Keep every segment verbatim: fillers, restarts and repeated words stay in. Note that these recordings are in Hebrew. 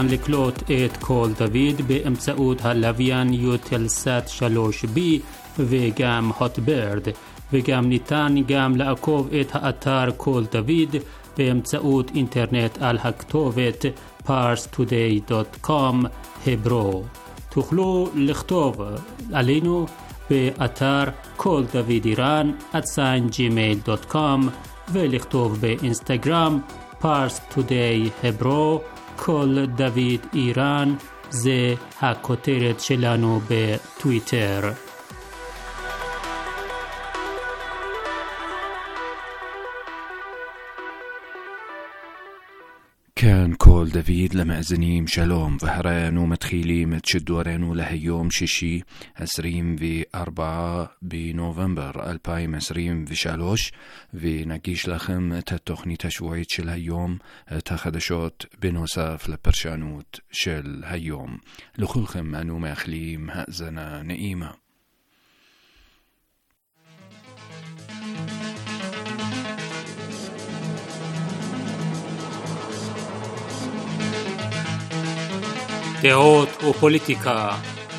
לקלוט את קול דוד באמצעות הלוויין יוטלסאט שלוש בי וגם הוטברד, וגם ניתן גם לעקוב את האתר קול דוד באמצעות אינטרנט על הכתובת פארס טודיי דוט קום הברו. תוכלו לכתוב עלינו באתר קול דוד איראן at gmail דוט קום ולכתוב באינסטגרם פארס טודיי הברו קול דוד איראן, זה הכותרת שלנו בטוויטר. كان كول دافيد لمأزنيم شالوم وهرانو متخيليم تشدورانو لهيوم شيشي عسريم في أربعة بنوفمبر ألبايم عسريم في شالوش في نقيش لخم تتخني تشويت شل هيوم تخدشوت بنوساف لبرشانوت شل هيوم لخلخم أنو مأخليم هأزنا نئيمة. דעות ופוליטיקה.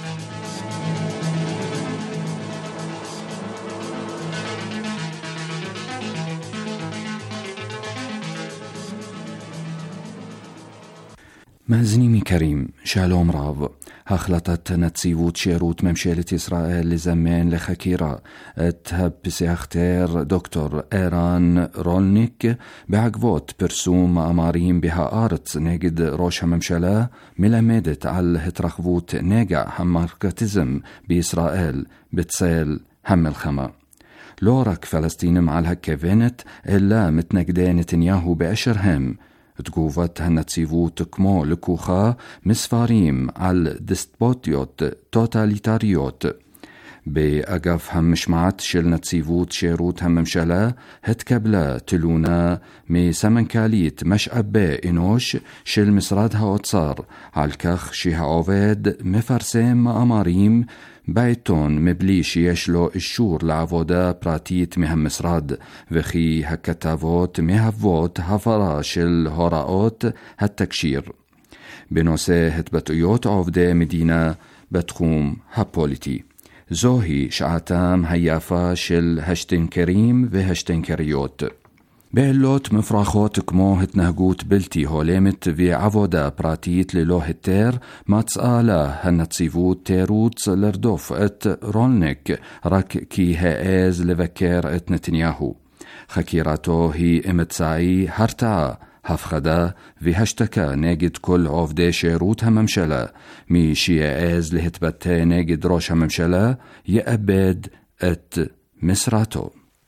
מאזיני كريم שלום רב. החלטת נציבות שירות ממשלת ישראל לזמן לחקירה את הפסיכיאטר דוקטור ערן רולניק בעקבות פרסום מאמרים בהארץ נגד ראש הממשלה מלמדת על התרחבות נגע המרקטיזם בישראל בצל המלחמה. לא רק פלסטינים על הכוונת, אלא מתנגדי נתניהו באשר הם. תגובת הנציבות כמו לקוחה מספרים על דספוטיות טוטליטריות. באגף המשמעת של נציבות שירות הממשלה התקבלה תלונה מסמנכ"לית משאבי אנוש של משרד האוצר על כך שהעובד מפרסם מאמרים בעיתון מבלי שיש לו אישור לעבודה פרטית מהמשרד, וכי הכתבות מהוות הפרה של הוראות התקשיר. בנושא התבטאויות עובדי מדינה בתחום הפוליטי, זוהי שעתם היפה של השטנקרים והשטנקריות. בעילות מפרחות כמו התנהגות בלתי הולמת ועבודה פרטית ללא היתר, מצאה לה הנציבות תירוץ לרדוף את רולניק רק כי העז לבקר את נתניהו. חקירתו היא אמצעי הרתעה, הפחדה והשתקה נגד כל עובדי שירות הממשלה. מי שיעז להתבטא נגד ראש הממשלה יאבד את משרתו.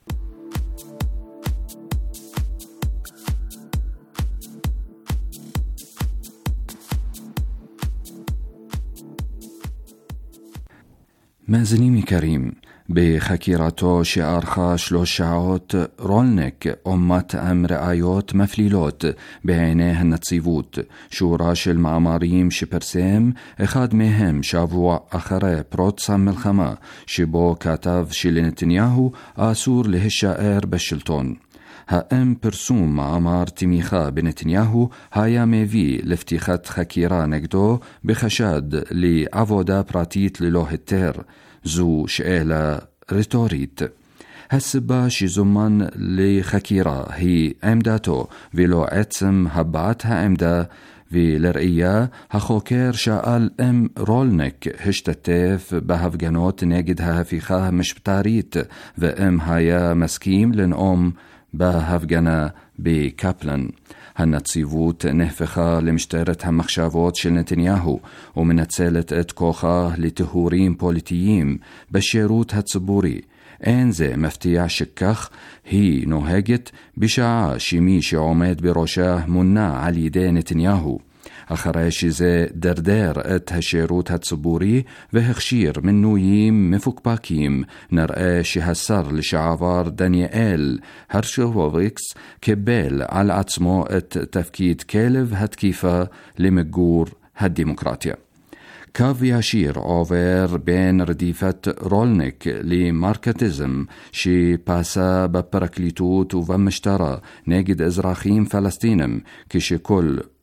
מאזיני كريم, בחקירתו שערכה שלוש שעות רולניק עומת עם ראיות מפלילות בעיני הנציבות, שורה של מאמרים שפרסם, אחד מהם שבוע אחרי פרוץ המלחמה, שבו כתב שלנתניהו אסור להישאר בשלטון. האם פרסום מאמר תמיכה בנתניהו היה מביא לפתיחת חקירה נגדו בחשד לעבודה פרטית ללא היתר? זו שאלה רטורית. הסיבה שזומן לחקירה היא עמדתו ולא עצם הבעת העמדה, ולראיה החוקר שאל אם רולניק השתתף בהפגנות נגד ההפיכה המשטרית ואם היה מסכים לנאום בהפגנה בקפלן. הנציבות נהפכה למשטרת המחשבות של נתניהו ומנצלת את כוחה לטהורים פוליטיים בשירות הציבורי. אין זה מפתיע שכך היא נוהגת בשעה שמי שעומד בראשה מונה על ידי נתניהו. אחרי שזה דרדר את השירות הציבורי והכשיר מינויים מפוקפקים, נראה שהשר לשעבר דניאל הרשקוביץ קיבל על עצמו את תפקיד כלב התקיפה למיגור הדמוקרטיה. קו ישיר עובר בין רדיפת רולניק למרקטיזם שפסה בפרקליטות ובמשטרה נגד אזרחים פלסטינים, כשכל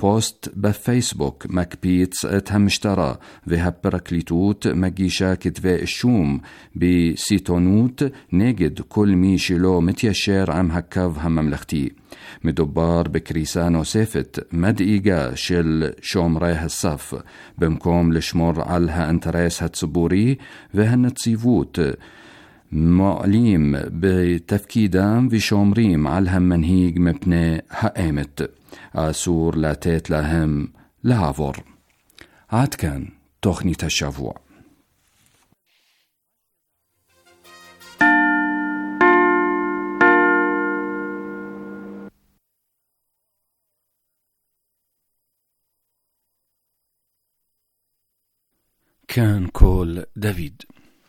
بوست بفيسبوك مكبيتس اتهمشترا وهبركليتوت مجيشا كتفاء الشوم بسيتونوت نجد كل مي شلو متيشير عم هكاف هم مملختي مدبار بكريسة نوسيفت مدقيقة شل شومريه الصف بمكوم لشمر علها انتريس هتصبوري وهن تصيفوت معليم بتفكيدام في شومريم علهم منهيج مبنى هقامت آسور لاتيت لهم لهافور. عاد كان تخني الشافوع. كان كول دافيد.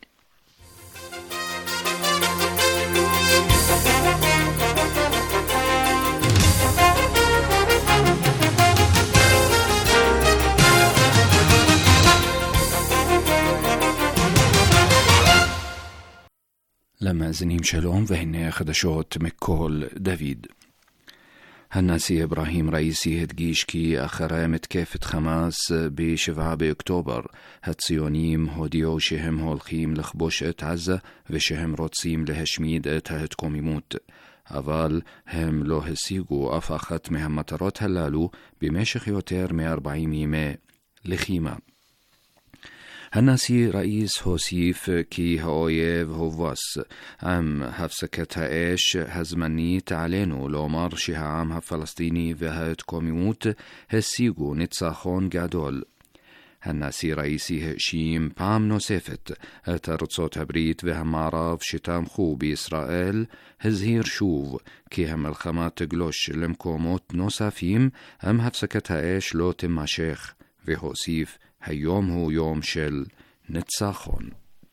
لما زنيم شلوم وهن خدشوت مكول دافيد. هناسي إبراهيم رئيسي هدجيشكي أخرى متكافة خماس بشفعة بأكتوبر هتسيونيم هوديو شهم هولخيم لخبوش ات عزة وشهم روتسيم لهشميد ات هتكوم يموت أفال هم لو هسيقو أفاخت مهم مطرات هلالو بمشخ يوتر مي أربعين يمي لخيمة. هناسي رئيس هوسيف كي هاويف هوواس عم هفسكت هايش هزمني تعلنو لومر شها عم هفلسطيني وهات كوميموت هسيقو نتساخون قادول. هناسي رئيسي هشيم بام نوسيفت ترصوت هبريت وهم عراف شتام خو بإسرائيل هزهير شوف كي هم الخمات تقلوش لمكوموت نوسافيم هم هفسكت هايش لو تماشيخ وهوسيف هيوم هو يوم شل نتساخون.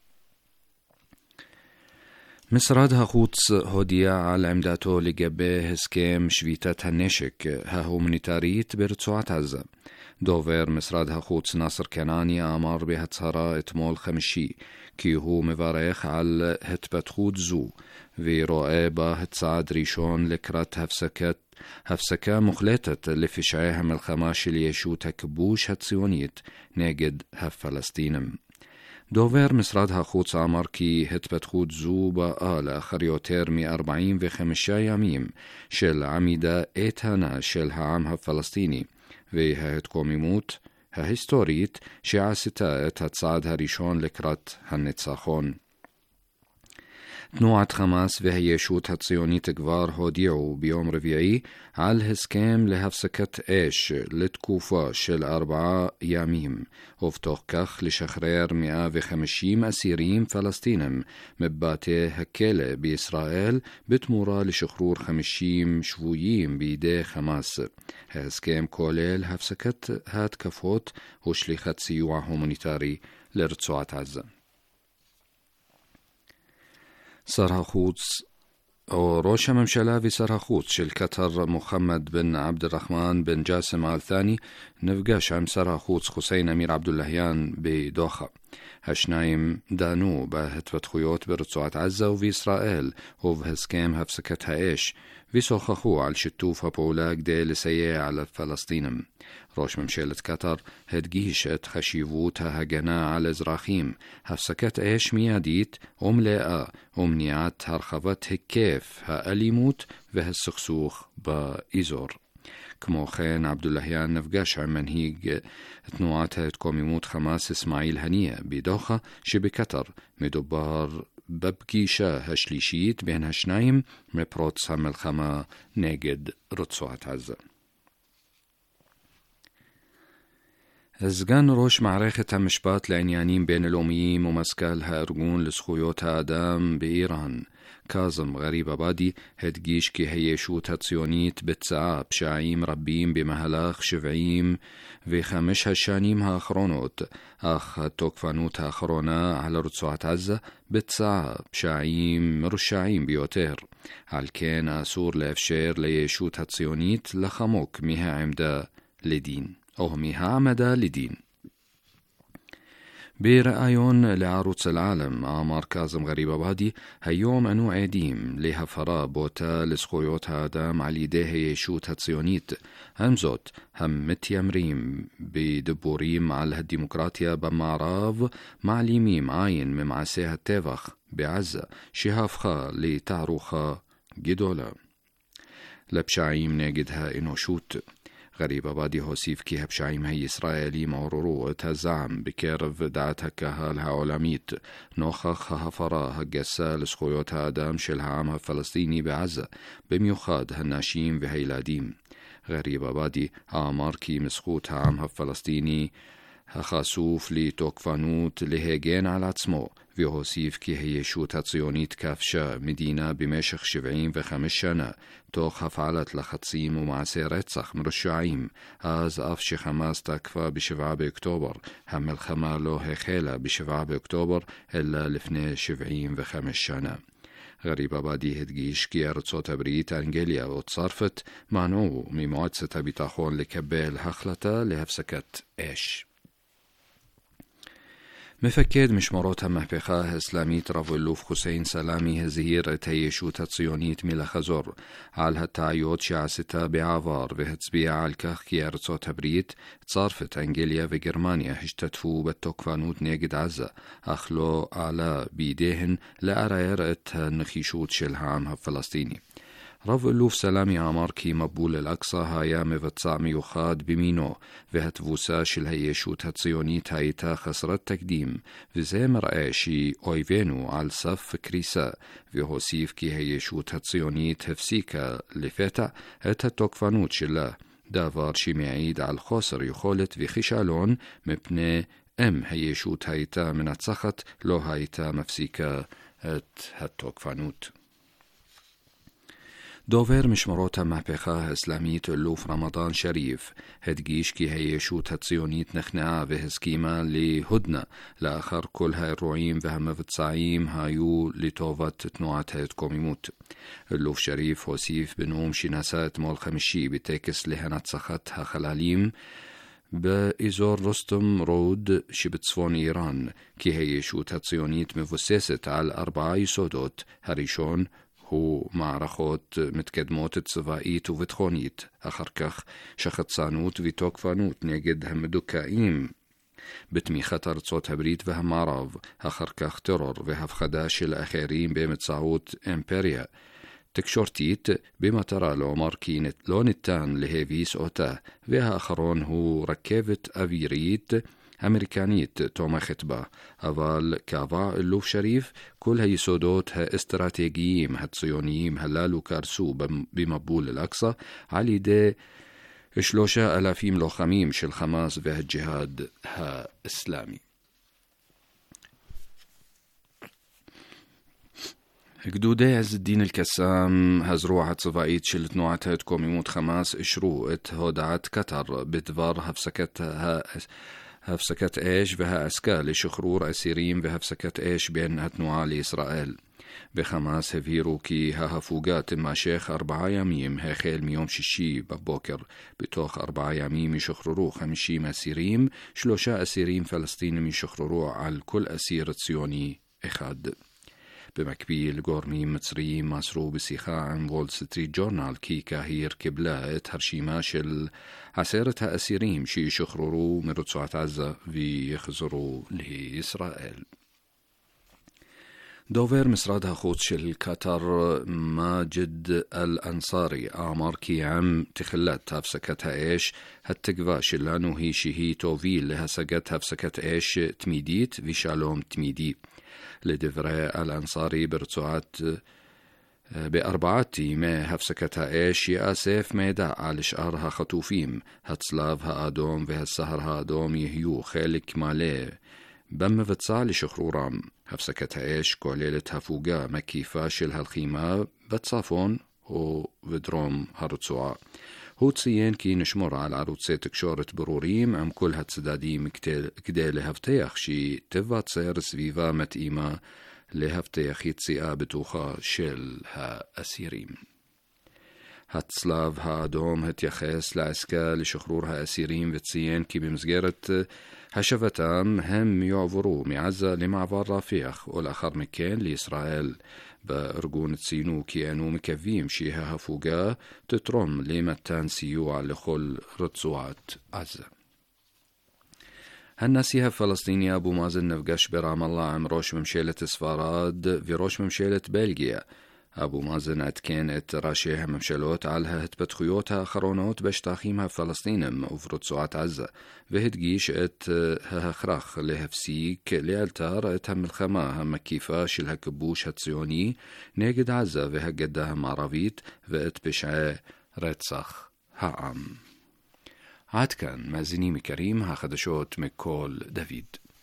مصراد هخوتس هوديا على عمداتو لجبه هسكيم شويتة النشك ههومنيتاريت برצועת عزة. دوفر مصراد هخوتس ناصر كناني أمر بهتصهرة اتمول خمشي كي هو مبارخ على هتبتخوت زو وروئي بهتصعد ريشون لكرات هفسكت هفسكة مخلطة لفشعيها من الخماش اليشوت كبوش هتصيونيت نجد هف فلسطينم. دوفر مصراد هخوت عمر كي هتبتخوت زو بقال آخر يوتر مي أربعين وخمشة ياميم شل عميدة ايتانا شل هعام هف فلسطيني وها هتكوم يموت ها هستوريت شعاستا هتصعد هريشون لكرات هنتساخون. تنوعت خماس وهي يشوت هتصيونيت كبار هوديعو بيوم ربيعي على الهسكام لهفسكت ايش لتكوفا شل أربعة ياميم وفتوخ كخ لشخرير مئة وخمشيم أسيريم فلسطينم مباتي هكيلة بإسرائيل بتمورا لشخرور خمشيم شويين بيدي خماس. هسكام كوليل هفسكت هات كفوت وشليخت سيوع هومانيتاري لرצועת عزة. سرها خوتس أو روش ممشلا في سرها خوتس شل قطر محمد بن عبد الرحمن بن جاسم آل ثاني نفقاش عم سرها خوتس حسين أمير عبد اللهيان بدوخة هشنايم دانو بهتفت خيوت برצועת عزة وفي إسرائيل وفي هسكام هفسكتها إيش في سوخخو على شتوفها بولاك دي لسيئة على فلسطينم. روش ممشيلة قطر هدجيشت خشيفوتها هجنا على زراخيم هفسكت ايش مياديت وملاء ومنيعت هرخبت هكيف هأليموت وهالسخسوخ بإيزور. كمو خين عبد اللهيان نفقاش عن منهيج تنوعتها تكوم يموت خماس اسماعيل هنية بدوخة شبه قطر مدبار ببقيشة هشليشيت بين هشنايم مبروت سام الخما نجد رצועת عزة. الزجان روش معركة المشبات لعنيانين بين الأميين ومسكالها أرجون لزخويوت آدم بإيران كاظم غريب أبادي هدجيش كي هيشوت هتصيونيت بتسعة بشاعيم ربيم بمهلاخ شفعيم وخمش هشانيم هاخرونوت أخ توكفانوت هاخرونا على رצועת عزة بتسعة بشاعيم مرشاعيم بيوتير هالكين أسور لأفشير ليشوت هتصيونيت لخموك مها عمدا لدين أو مها عمدا لدين. برأيون لعروض العالم آمار كاظم غريبابادي هيوم أنو عديم لهفرا بوتا لزخويوت هادام على يديه يشوت هتصيونيت همزوت هم متيمريم بدبوريم على الديمقراطيا بمعراف معليميم عاين ممعسيها التافخ بعزة شهافخا لتعروخا جدولا لبشعيم ناجدها إنو شوت غريبابادي هوسيف كي هبشعيم هي إسرائيلي مورورو تهزعم بكيرف دعت هكاها العالميت نوخخ هفرا هجسا لسخويوت هادام شل عامها فلسطيني بعزة بميوخاد هالناشيم وهيلاديم غريبابادي آمار كي مسخوت عامها فلسطيني هخاسوف لتوكفانوت لهيجين على عتصمو وهوسيف كي هي شوت هتصيونيت كافشا مدينة بمشخ شبعين وخمس سنة توخ فعلت لخطسيم ومعسي رتسخ مرشعيم از أفشي خماس تكفى بشفعة بأكتوبر هم الخمالو هخيلة بشفعة بأكتوبر إلا لفني شبعين وخمس سنة غريبابادي هدجيش كي أرتصوت بريت أنجليا وتصرفت معنو مموعدسة بتاخون لكبال هخلة لهفسكت إيش مفكد مشمروتها مهبخة إسلاميت رافو اللوف حسين سلامي هزير تيشوت الصيونيت ميلا خزور على هالتعيوت شعستا بعافار وهتسبيع على الكخ كي أرتصوت بريت تصارفت أنجليا وجرمانيا هشتتفو بالتوكفانوت نيجد عزة أخلو على بيديهن لأراير نخيشوت شلهامها فلسطيني رافو اللوف سلامي عمار كي مبول الأقصى هايا مفتسامي يخاد بمينو وهتفوسا شلهيشوت هتصيونيت هايتا خسرت تقديم وزي مرأيشي أويفينو على صف كريسا وهوسيف كي هيشوت هتصيونيت هفسيكا لفتا هتتوكفانوت شلا دافار شمعيد على الخسر يخولت وخشالون مبني ام هيشوت هايتا من السخط لو هايتا مفسيكا هتتوكفانوت دوفر مشمروتا مهبخة إسلاميت اللوف رمضان شريف هدجيش كي هيشوت هتصيونيت نخنعا وهسكيما لهدنا لآخر كل هاي الرعيم وهم فتسعيم هايو لطوفت تنوعت هيتكوميموت اللوف شريف وسيف بنوم شناسات مول خمشي بتاكس لهنات سخطها خلاليم بإزور رستم رود شبتصفون إيران كي هيشوت هتصيونيت مفسست على أربعة يسودوت هريشون هو معرخوت متقدموت تصفائيت وفتخونيت أخركخ شخط صانوت وتوكفانوت نجد هم دكائيم بتميخة رتصوت هبريت وهم معراف أخركخ ترور وهفخداش الأخيرين بمتصاوت إمبريا تكشورتيت بما ترى لو ماركينت لونتان لهيفيس أوتا وها آخرون هو ركبت أفيريت أمريكانيت توما خطبة أفال كافا اللوف شريف كل هاي سودوت ها استراتيجيين هتصيونيين هلالو كارسو بمبول الأقصى على دي شلوشا ألافيم لو خميم شل خماس وها الجهاد ها إسلامي جدودي عز الدين الكسام هزروعة صفائيت شلت نوعتها تكوميموت خماس اشروقت هودعت قطر بدفار هفسكتها هفسكت ايش وها اسكا لشخرور اسيرين وهفسكت ايش بين هتنوع لإسرائيل بخماس هفيرو كي ها هفوقات ما شيخ أربعة يميم هخيل ميوم ششي ببوكر بتوخ أربعة يميم يشخررو خمشي مسيرين شلوشا اسيرين فلسطين يشخررو على كل اسير تصيوني اخاد بمكبيل غورمي مصري مسرو بسيخا عن وول ستريت جورنال كي كاهير كبلات هرشيما شل عسيرتها أسيريم شي يشخررو من رتسوعة عزة ويخزروا لإسرائيل دوفر مصرادها خوت شل قطر ماجد الأنصاري آمار كي عم تخلت هفسكتها إيش هتقفى شلانو هي شهي توفيل لها سقت هفسكت إيش تميديت وشالوم تميدي لدفري الأنصاري برتسوعات بأربعة ما هفسكتها إيش يأسف ميدا على شعرها خطوفيم هتصلافها آدوم وهالسهرها آدوم يهيو خالك ماليه بم فتسع لشخرورام هفسكتها إيش كوليلتها فوقا مكيفة شلها الخيمة بتصافون ودروم هرتسوعا هو تسيين كي نشمر على عروض تكشورة بروريم أم كل هتسداديم كده لهفتيخ شي تفا تصير سفيفا متئيمة لهفتيخ يتسيقا بتوخا شل ها أسيريم הצלב האדום התייחס לעסקה לשחרור האסירים וציין כי במסגרת השבתם הם יועברו מעזה למעבר רפיח ולאחר מכן לישראל. בארגון ציינו כי אנו מקווים שההפוגה תתרום למתן סיוע לכל רצועת עזה. הנשיא הפלסטיני אבו מאזן נפגש ברם אללה עם ראש ממשלת ספרד וראש ממשלת בלגיה. אבו מאזן עדכן את ראשי הממשלות על ההתפתחויות האחרונות בשטחים הפלסטינים וברצועת עזה, והדגיש את ההכרח להפסיק לאלתר את המלחמה המקיפה של הכיבוש הציוני נגד עזה והגדה המערבית ואת פשעי רצח העם. עד כאן, מאזינים יקרים, החדשות מכל דוד.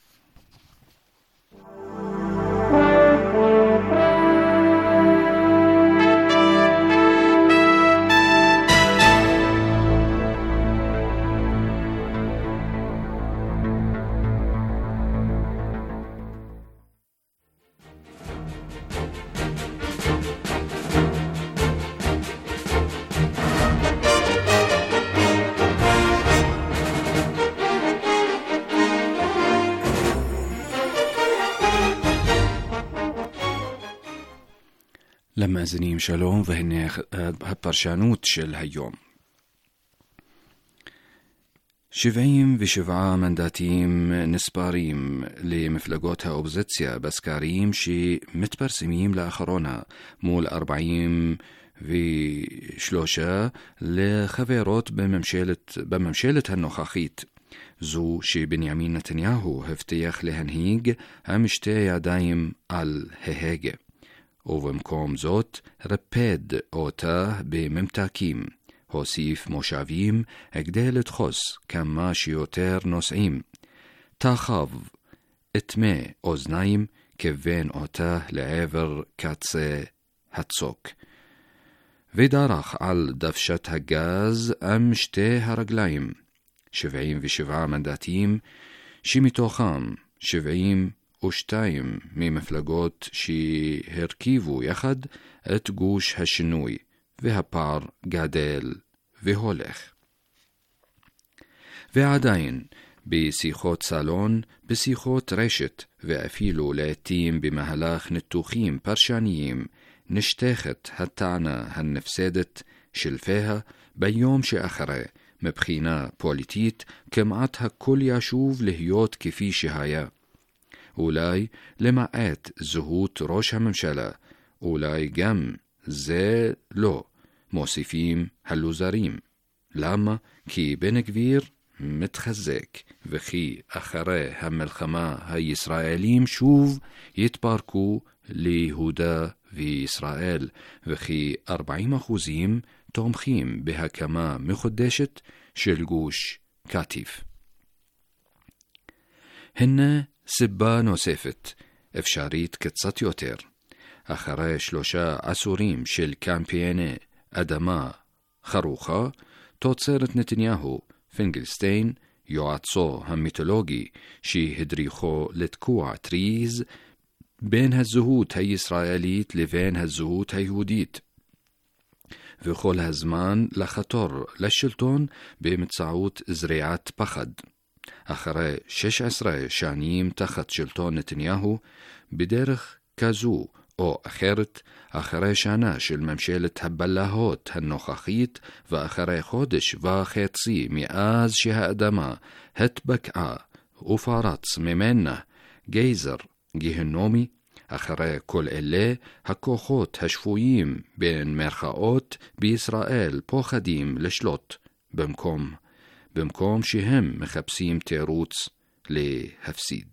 למאזינים שלום, והנה הפרשנות של היום. שבעים ושבעה מנדטים נספרים למפלגות האופוזיציה בסקרים שמתפרסמים לאחרונה מול ארבעים ושלושה לחברות בממשלת, בממשלת הנוכחית, זו שבנימין נתניהו הבטיח להנהיג עם שתי ידיים על ההגה. ובמקום זאת רפד אותה בממתקים, הוסיף מושבים כדי לדחוס כמה שיותר נושאים. תחב אטמה אוזניים, כיוון אותה לעבר קצה הצוק. ודרך על דוושת הגז עם שתי הרגליים, שבעים ושבעה מנדטים, שמתוכם שבעים ושתיים ממפלגות שהרכיבו יחד את גוש השינוי, והפער גדל והולך. ועדיין, בשיחות סלון, בשיחות רשת, ואפילו לעתים במהלך ניתוחים פרשניים, נשטחת הטענה הנפסדת שלפיה ביום שאחרי, מבחינה פוליטית, כמעט הכל ישוב להיות כפי שהיה. אולי למעט זהות ראש הממשלה, אולי גם זה לא, מוסיפים הלוזרים. למה? כי בן גביר מתחזק, וכי אחרי המלחמה הישראלים שוב יתפרקו ליהודה וישראל, וכי ארבעים אחוזים תומכים בהקמה מחודשת של גוש קטיף. הנה סיבה נוספת, אפשרית קצת יותר. אחרי שלושה עשורים של קמפייני אדמה חרוכה, תוצרת נתניהו, פינגלסטיין, יועצו המיתולוגי שהדריכו לתקוע טריז בין הזהות הישראלית לבין הזהות היהודית, וכל הזמן לחתור לשלטון באמצעות זריעת פחד. אחרי שש עשרה שנים תחת שלטון נתניהו, בדרך כזו או אחרת, אחרי שנה של ממשלת הבלהות הנוכחית, ואחרי חודש וחצי מאז שהאדמה התבקעה ופרץ ממנה גייזר גהנומי, אחרי כל אלה הכוחות השפויים בין מרכאות בישראל פוחדים לשלוט במקום, במקום שהם מחפשים תירוץ להפסיד.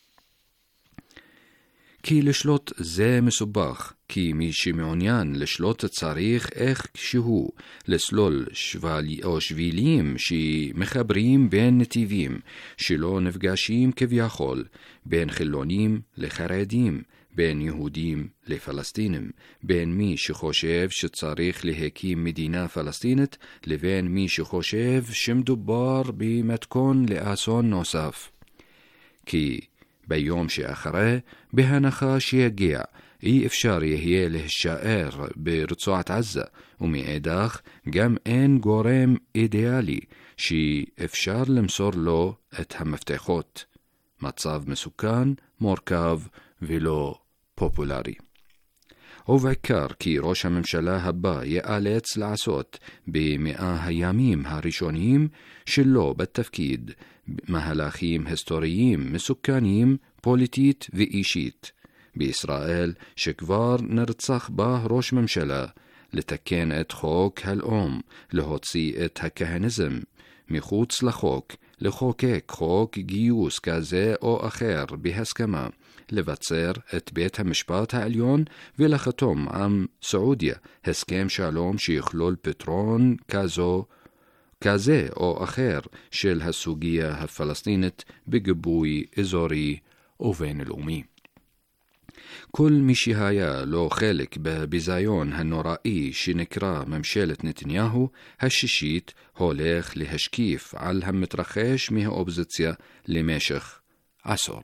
כי לשלוט זה מסובך, כי מי שמעוניין לשלוט צריך איך שהוא לסלול שבלי או שבילים שמחברים בין נתיבים שלא נפגשים כביכול, בין חילונים לחרדים, בין יהודים לפלסטינים, בין מי שחושב שצריך להקים מדינה פלסטינית לבין מי שחושב שמדובר במתכון לאסון נוסף. כי ביום שאחרי, בהנחה שיגיע אי אפשר יהיה להישאר ברצועת עזה, ומאידך גם אין גורם אידיאלי שאפשר למסור לו את המפתחות. מצב מסוכן, מורכב ולא פופולרי. ובעיקר כי ראש הממשלה הבא ייאלץ לעשות במאה הימים הראשונים שלו בתפקיד מהלכים היסטוריים מסוכנים פוליטית ואישית. בישראל שכבר נרצח בה ראש ממשלה, לתקן את חוק הלאום, להוציא את הכהניזם מחוץ לחוק, לחוקק חוק גיוס כזה או אחר בהסכמה, לבצר את בית המשפט העליון ולחתום עם סעודיה הסכם שלום שיכלול פתרון כזו, כזה או אחר של הסוגיה הפלסטינית בגיבוי אזורי ובינלאומי. כל מי שהיה לו חלק בביזיון הנוראי שנקרא ממשלת נתניהו השישית הולך להשקיף על המתרחש מהאופוזיציה למשך עשור.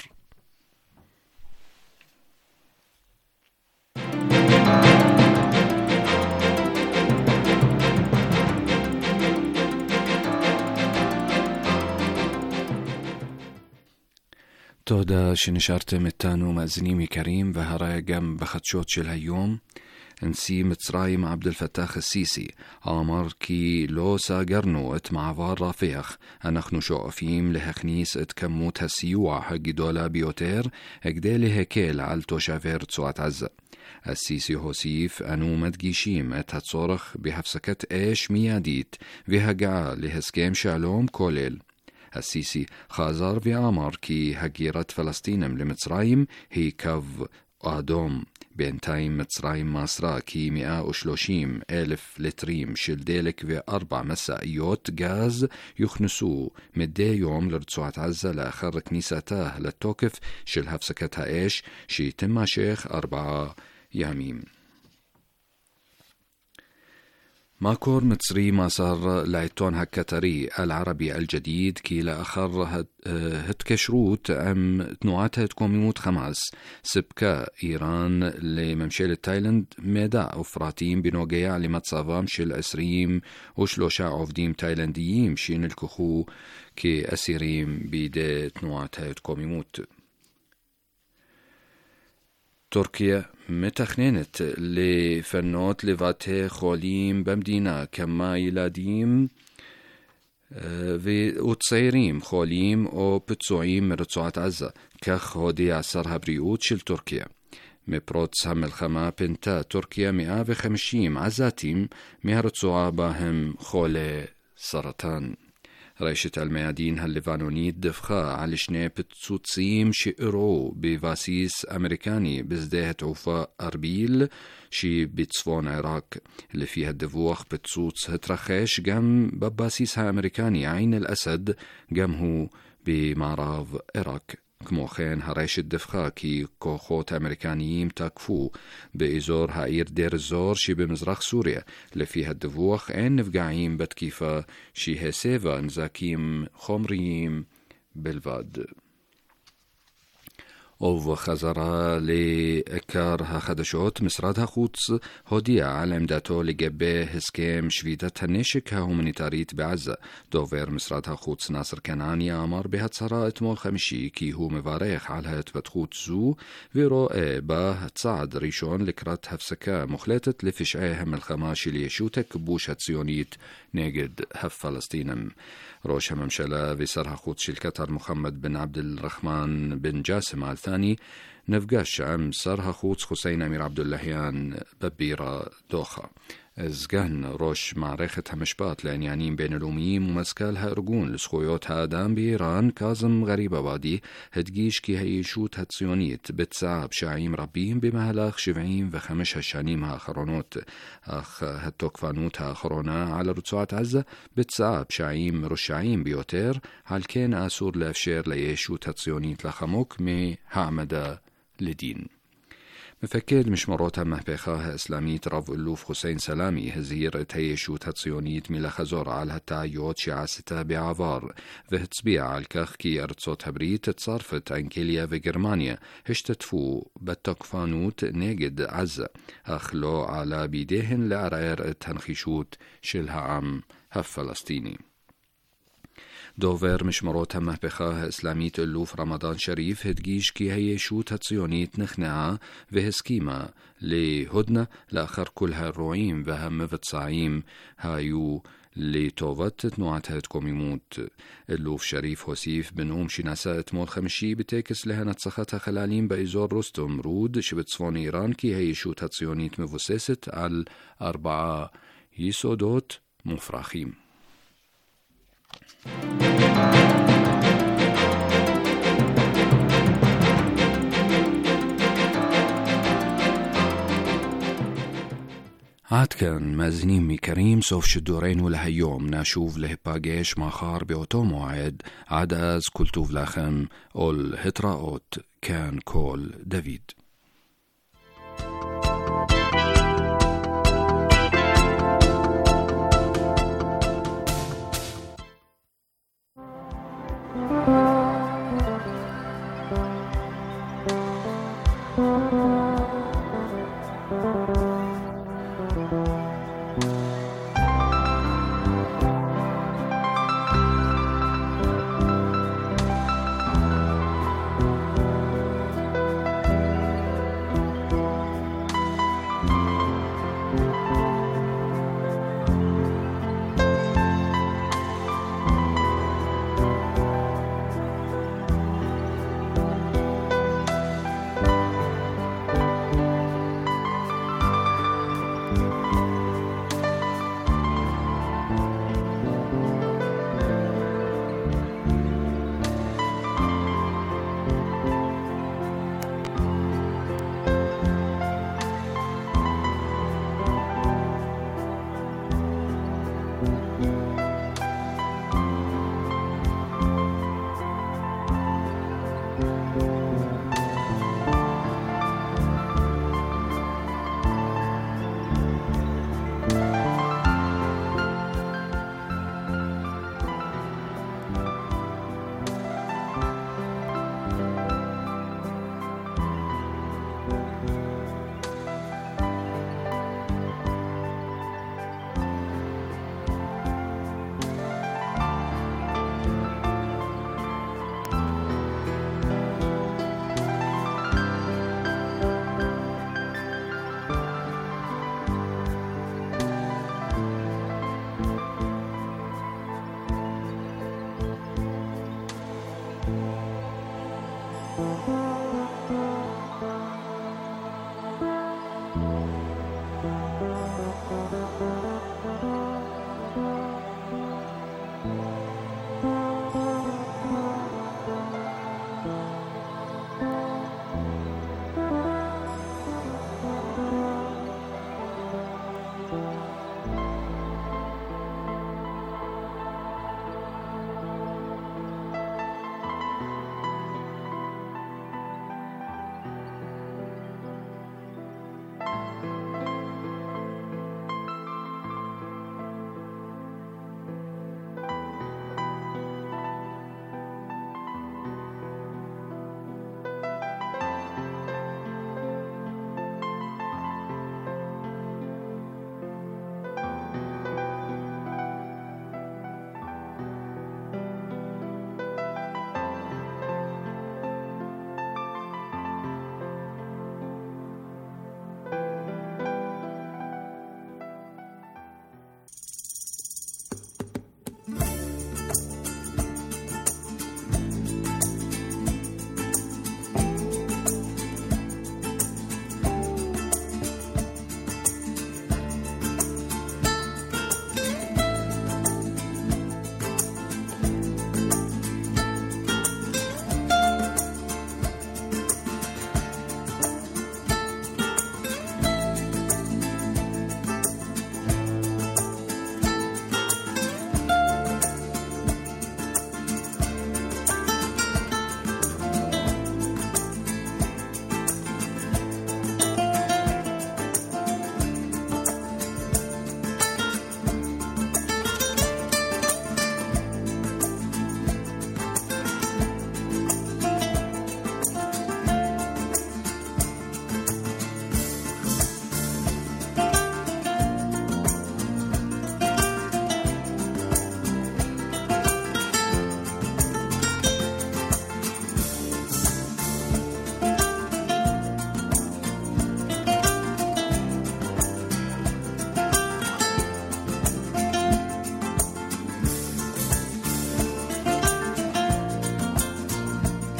תודה שנשארתם איתנו מאזינים יקרים, והרי גם בחדשות של היום. נשיא מצרים עבד אל פתאח א-סיסי אמר כי לא סגרנו את מעבר רפיח, אנחנו שואפים להכניס את כמות הסיוע הגדולה ביותר כדי להקל על תושבי רצועת עזה. א-סיסי הוסיף, אנו מדגישים את הצורך בהפסקת אש מיידית והגעה להסכם שלום כולל. א-סיסי חזר ואמר כי הגירת פלסטינים למצרים היא קו אדום. בינתיים מצרים מסרה כי מאה ושלושים אלף ליטרים של דלק וארבע משאיות גז יוכנסו מדי יום לרצועת עזה לאחר כניסתה לתוקף של הפסקת האש שתמשך ארבעה ימים. מקור מצרי מסר לעיתון הקטרי אל-ערבי אל-ג'דיד כי לאחר התקשרות עם תנועת ההתקוממות חמאס ספקה איראן לממשלת תאילנד מידע ופרטים בנוגע למצבם של עשרים ושלושה עובדים תאילנדיים שנלקחו כאסירים בידי תנועת ההתקוממות. טורקיה מתכננת לפנות לבתי חולים במדינה כמה ילדים וצעירים חולים או פצועים מרצועת עזה, כך הודיע שר הבריאות של טורקיה. מפרוץ המלחמה פינתה טורקיה מאה וחמישים עזתים מהרצועה בהם חולי סרטן. רשת אל-מיאדין הלבנונית דווחה על שני פיצוצים שאירעו בבסיס אמריקני בשדה התעופה ארביל שבצפון עיראק. לפי הדיווח פיצוץ התרחש גם בבסיס האמריקני עין אל-אסד, גם הוא במערב עיראק. כמו כן הרשת דווחה כי כוחות אמריקניים תקפו באזור העיר דיר זור שבמזרח סוריה. לפי הדיווח אין נפגעים בתקיפה שהסבה נזקים חומריים בלבד. ובחזרה לעיקר החדשות, משרד החוץ הודיע על עמדתו לגבי הסכם שביתת הנשק ההומניטרית בעזה. דובר משרד החוץ נאסר כנעני אמר בהצהרה אתמול חמישי כי הוא מברך על ההתפתחות זו ורואה בה צעד ראשון לקראת הפסקה מוחלטת לפשעי המלחמה של ישות הכיבוש הציונית נגד הפלסטינים. ראש הממשלה ושר החוץ של קטר מוחמד בן עבד אל-רחמן בן ג'אסם אל ת'אני נפגש עם שר החוץ חוסיין אמיר עבדוללהיאן בבירה דוחה. סגן ראש מערכת המשפט לעניינים בינלאומיים ומזכ"ל הארגון לזכויות האדם באיראן קאזם גריבאבאדי הדגיש כי הישות הציונית ביצעה פשעים רבים במהלך שבעים וחמש השנים האחרונות, אך התוקפנות האחרונה על רצועת עזה ביצעה פשעים רשעים ביותר, על כן אסור לאפשר לישות הציונית לחמוק מהעמדה לדין. מפקד משמרות המהפכה האסלאמית רב אלוף חוסיין סלאמי הזהיר את הישות הציונית מלחזור על הטעויות שעשתה בעבר, והצביע על כך כי ארצות הברית, צרפת, אנגליה וגרמניה השתתפו בתוקפנות נגד עזה, אך לא עלה בידיהן לערער את הנחישות של העם הפלסטיני. דובר משמרות המהפכה האסלאמית אלוף רמדאן שריף הדגיש כי הישות הציונית נכנעה והסכימה להודנה לאחר כל האירועים והמבצעים היו לטובת תנועת ההתקוממות. אלוף שריף הוסיף בנאום שנשא אתמול חמישי בטקס להנצחת החללים באזור רוסטום רוד שבצפון איראן כי הישות הציונית מבוססת על ארבעה יסודות מופרכים. עד כאן מאזינים יקרים, סוף שידורנו להיום. נשוב להיפגש מחר באותו מועד. עד אז כל טוב לכם ולהתראות. כאן קול דוד. Thank you.